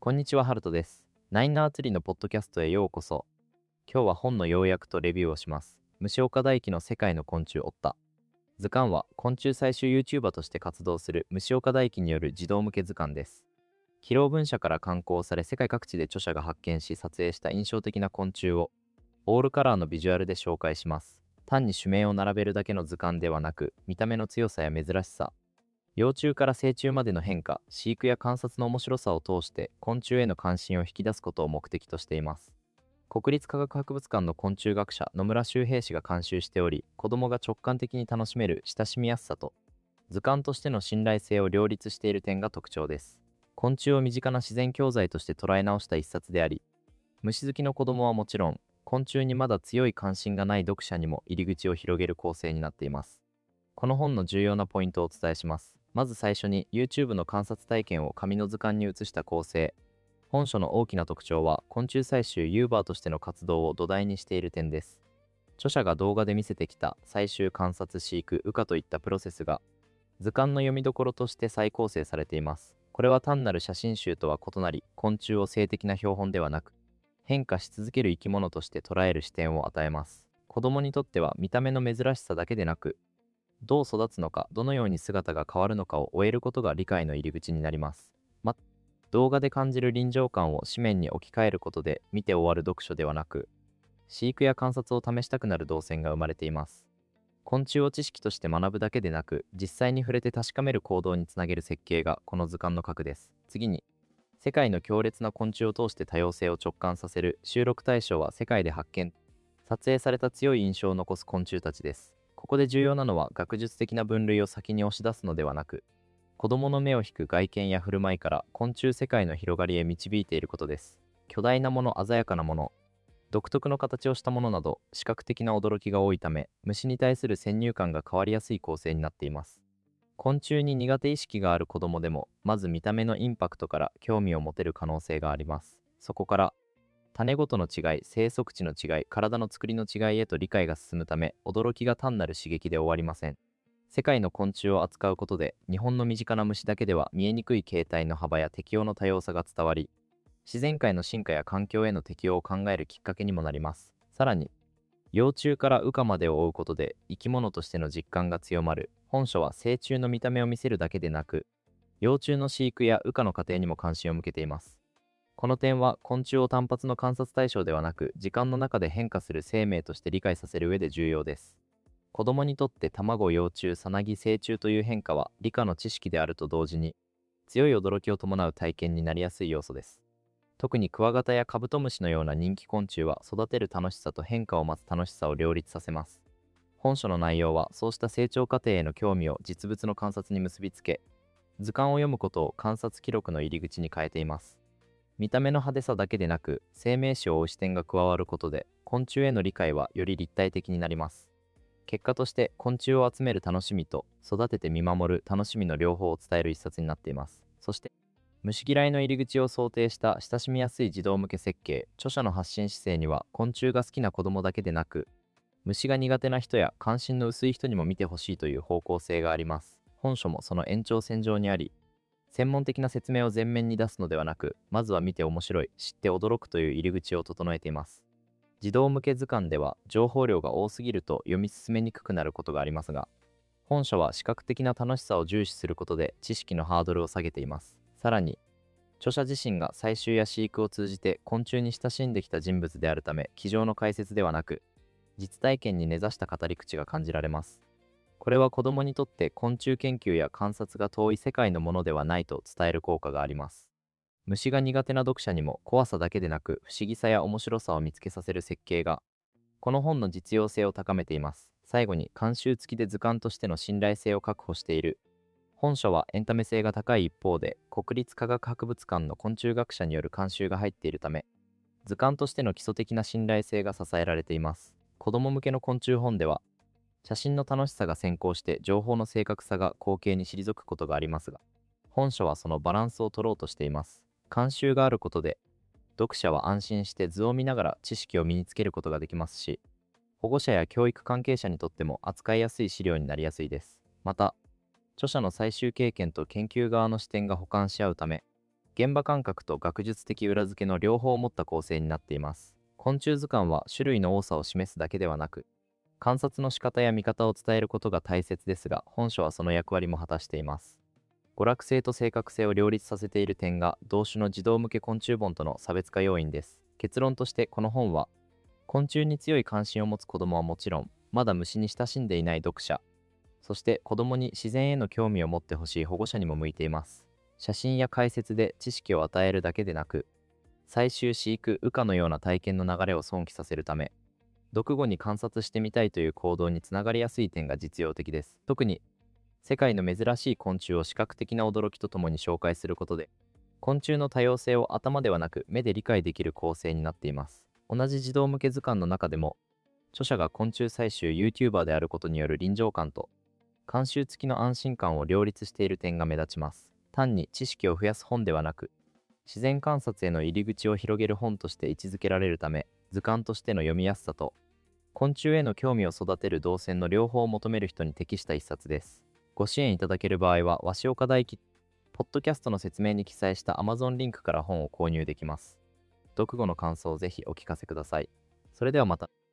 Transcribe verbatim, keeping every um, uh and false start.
こんにちは、ハルトです。ナインアーツリーのポッドキャストへようこそ。今日は本の要約とレビューをします。虫岡大樹の世界の昆虫オッタ。図鑑は昆虫採集 YouTuber として活動する虫岡大樹による児童向け図鑑です。披露文社から刊行され、世界各地で著者が発見し撮影した印象的な昆虫をオールカラーのビジュアルで紹介します。単に種名を並べるだけの図鑑ではなく、見た目の強さや珍しさ、幼虫から成虫までの変化、飼育や観察の面白さを通して昆虫への関心を引き出すことを目的としています。国立科学博物館の昆虫学者野村周平氏が監修しており、子どもが直感的に楽しめる親しみやすさと図鑑としての信頼性を両立している点が特徴です。昆虫を身近な自然教材として捉え直した一冊であり、虫好きの子どもはもちろん、昆虫にまだ強い関心がない読者にも入り口を広げる構成になっています。この本の重要なポイントをお伝えします。まず最初に YouTube の観察体験を紙の図鑑に移した構成。本書の大きな特徴は昆虫採集ユーバーとしての活動を土台にしている点です。著者が動画で見せてきた採集、観察、飼育、羽化といったプロセスが図鑑の読みどころとして再構成されています。これは単なる写真集とは異なり、昆虫を性的な標本ではなく、変化し続ける生き物として捉える視点を与えます。子供にとっては見た目の珍しさだけでなく、どう育つのか、どのように姿が変わるのかを終えることが理解の入り口になります。ま、動画で感じる臨場感を紙面に置き換えることで、見て終わる読書ではなく、飼育や観察を試したくなる動線が生まれています。昆虫を知識として学ぶだけでなく、実際に触れて確かめる行動につなげる設計がこの図鑑の核です。次に、世界の強烈な昆虫を通して多様性を直感させる。収録対象は世界で発見、撮影された強い印象を残す昆虫たちです。ここで重要なのは、学術的な分類を先に押し出すのではなく、子供の目を引く外見や振る舞いから昆虫世界の広がりへ導いていることです。巨大なもの、鮮やかなもの、独特の形をしたものなど、視覚的な驚きが多いため、虫に対する先入観が変わりやすい構成になっています。昆虫に苦手意識がある子供でも、まず見た目のインパクトから興味を持てる可能性があります。そこから、種ごとの違い、生息地の違い、体の作りの違いへと理解が進むため、驚きが単なる刺激で終わりません。世界の昆虫を扱うことで、日本の身近な虫だけでは見えにくい形態の幅や適応の多様さが伝わり、自然界の進化や環境への適応を考えるきっかけにもなります。さらに、幼虫から羽化までを追うことで生き物としての実感が強まる。本書は成虫の見た目を見せるだけでなく、幼虫の飼育や羽化の過程にも関心を向けています。この点は昆虫を単発の観察対象ではなく、時間の中で変化する生命として理解させる上で重要です。子供にとって卵、幼虫、さなぎ、成虫という変化は理科の知識であると同時に、強い驚きを伴う体験になりやすい要素です。特にクワガタやカブトムシのような人気昆虫は、育てる楽しさと変化を待つ楽しさを両立させます。本書の内容はそうした成長過程への興味を実物の観察に結びつけ、図鑑を読むことを観察記録の入り口に変えています。見た目の派手さだけでなく、生命史を追う視点が加わることで、昆虫への理解はより立体的になります。結果として、昆虫を集める楽しみと育てて見守る楽しみの両方を伝える一冊になっています。そして、虫嫌いの入り口を想定した親しみやすい児童向け設計。著者の発信姿勢には、昆虫が好きな子供だけでなく、虫が苦手な人や関心の薄い人にも見てほしいという方向性があります。本書もその延長線上にあり、専門的な説明を前面に出すのではなく、まずは見て面白い、知って驚くという入り口を整えています。児童向け図鑑では情報量が多すぎると読み進めにくくなることがありますが、本書は視覚的な楽しさを重視することで知識のハードルを下げています。さらに、著者自身が採集や飼育を通じて昆虫に親しんできた人物であるため、机上の解説ではなく、実体験に根ざした語り口が感じられます。これは子供にとって昆虫研究や観察が遠い世界のものではないと伝える効果があります。虫が苦手な読者にも怖さだけでなく、不思議さや面白さを見つけさせる設計が、この本の実用性を高めています。最後に、監修付きで図鑑としての信頼性を確保している。本書はエンタメ性が高い一方で、国立科学博物館の昆虫学者による監修が入っているため、図鑑としての基礎的な信頼性が支えられています。子供向けの昆虫本では、写真の楽しさが先行して情報の正確さが後継に退くことがありますが、本書はそのバランスを取ろうとしています。監修があることで、読者は安心して図を見ながら知識を身につけることができますし、保護者や教育関係者にとっても扱いやすい資料になりやすいです。また、著者の最終経験と研究側の視点が補完し合うため、 現場感覚と学術的裏付けの両方を持った構成になっています。昆虫図鑑は種類の多さを示すだけではなく、観察の仕方や見方を伝えることが大切ですが、本書はその役割も果たしています。娯楽性と正確性を両立させている点が同種の児童向け昆虫本との差別化要因です。結論としてこの本は、昆虫に強い関心を持つ子どもはもちろん、まだ虫に親しんでいない読者、そして子どもに自然への興味を持ってほしい保護者にも向いています。写真や解説で知識を与えるだけでなく、採集飼育羽化のような体験の流れを想起させるため、読後に観察してみたいという行動につながりやすい点が実用的です。特に世界の珍しい昆虫を視覚的な驚きとともに紹介することで、昆虫の多様性を頭ではなく目で理解できる構成になっています。同じ児童向け図鑑の中でも、著者が昆虫採集 YouTuber であることによる臨場感と監修付きの安心感を両立している点が目立ちます。単に知識を増やす本ではなく、自然観察への入り口を広げる本として位置づけられるため、図鑑としての読みやすさと昆虫への興味を育てる動線の両方を求める人に適した一冊です。ご支援いただける場合は、鷲岡大樹ポッドキャストの説明に記載した Amazon リンクから本を購入できます。読後の感想をぜひお聞かせください。それではまた。